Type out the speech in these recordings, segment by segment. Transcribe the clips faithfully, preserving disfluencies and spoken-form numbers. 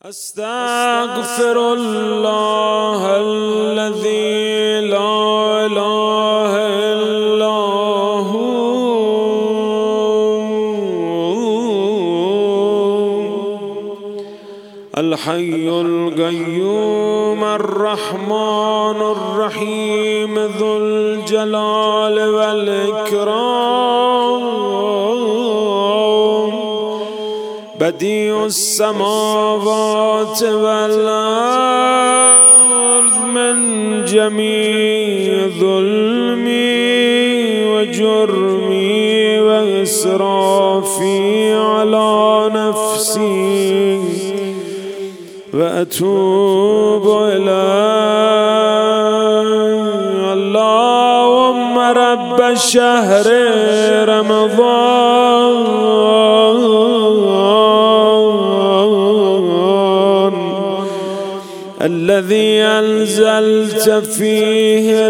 استغفر الله الذي لا اله الا هو الحي القيوم الرحمن الرحيم ذو الجلال والإكرام بديع السماوات والأرض من جميع ظلمي وجرمي وإسرافي على نفسي وأتوب إليه. اللهم رب الشهر رمضان الذي أنزلت فيه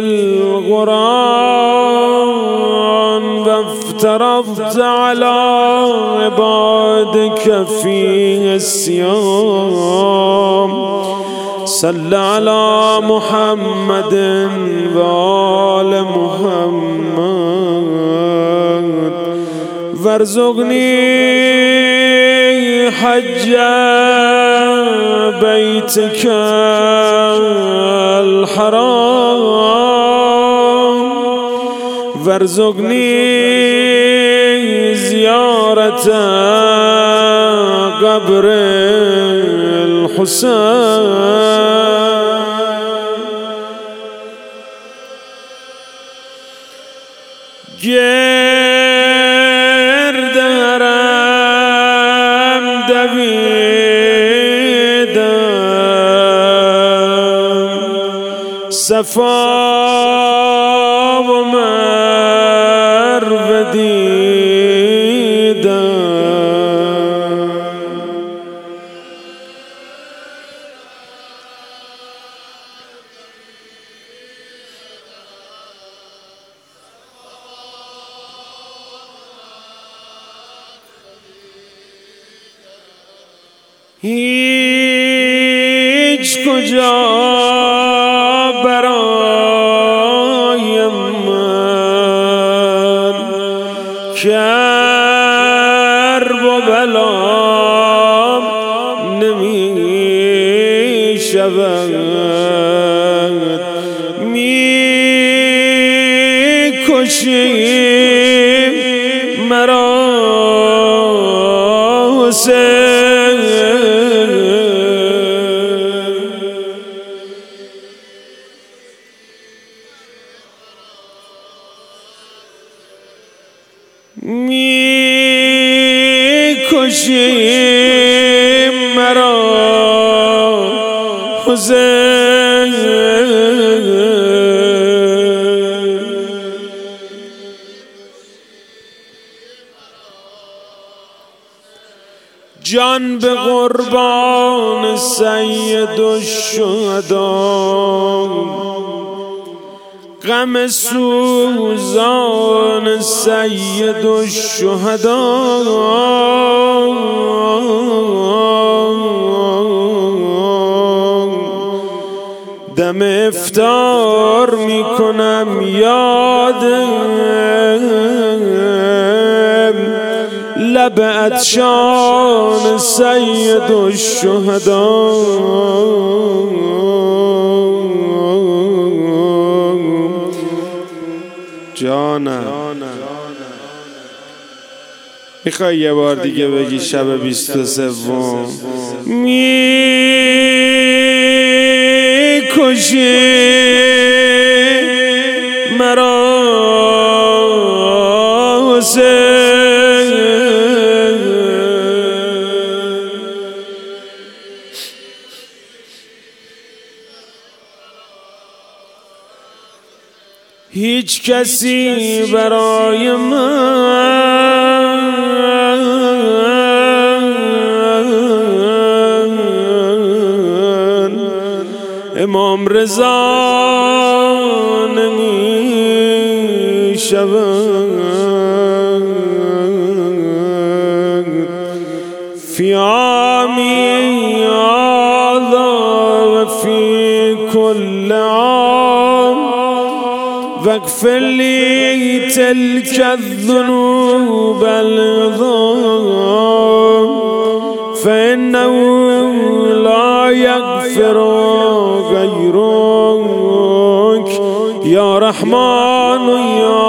القرآن وافترضت على عبادك فيه الصيام صل على محمد وآل محمد وارزقني حج بيتك الحرام وارزقني زيارة قبر الحسين. گرد حرم دویدم صفا و مروه دیدم هیچ کجا برای من کرب و بلام نمی شود می کشی مرا حسین. می کشی مرا حسین. جان به قربان سید الشهدا غم سوزان سید الشهدا دم افطار میکنم یاد لب عطشان سید الشهدا. جانم میخوای یه بار دیگه بگی شب بیست و سوم می کشی مرا حسین. هیچ کسی برای من امام رضا نمی شود فی عامی واغفر لي تلك الذنوب العظام فإنه لا يغفر غيرك يا رحمن يا